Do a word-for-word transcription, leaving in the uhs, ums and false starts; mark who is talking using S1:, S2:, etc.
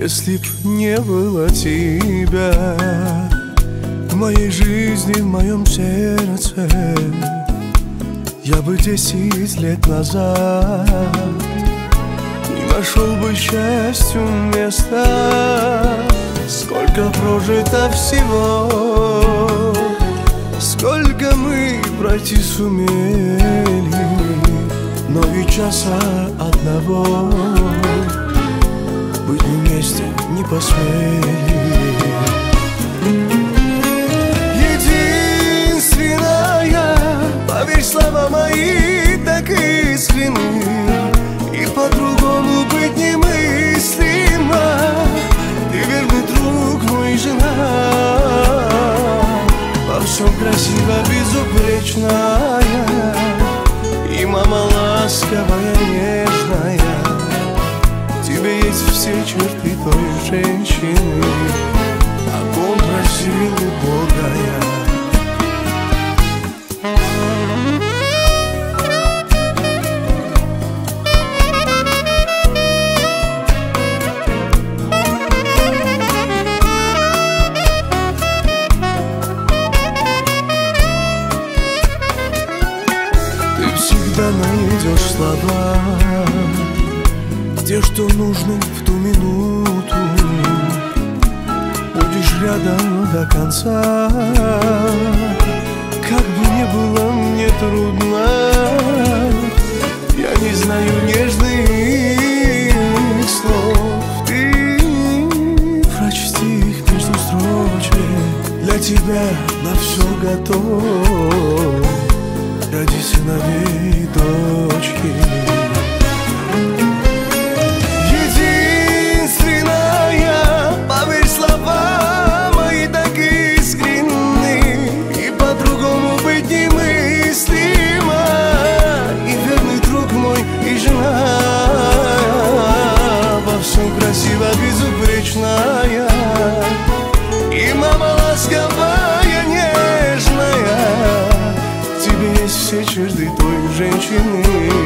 S1: Если б не было тебя в моей жизни, в моем сердце, я бы десять лет назад не нашел бы счастью места. Сколько прожито всего, сколько мы пройти сумели, но и часа одного быть вместе не посмели. Единственная, поверь, слова мои так искренны, и по-другому быть немыслимо. Ты верный друг мой, жена, во всем красиво, безупречная, и мама ласковая, нежная. В тебе есть все черты той женщины, о ком просил у Бога я. Всегда найдешь слова, те, что нужны в ту минуту. Будешь рядом до конца, как бы ни было мне трудно. Я не знаю нежных слов, ты прочти их между строчек. Для тебя на все готов, ради сыновей и дочки. Единственная, поверь, слова мои так искренны, и по-другому быть немыслимо. И верный друг мой, и жена, во всем красиво, безупречная, и мама ласковая, нежная. Все черты той женщины,